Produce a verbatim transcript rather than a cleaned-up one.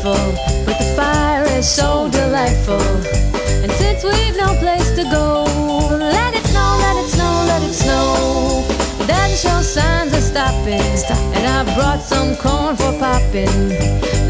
frightful, but the fire is so delightful. And since we've no place to go, let it snow, let it snow, let it snow. Doesn't show signs of stopping, and I brought some corn for popping.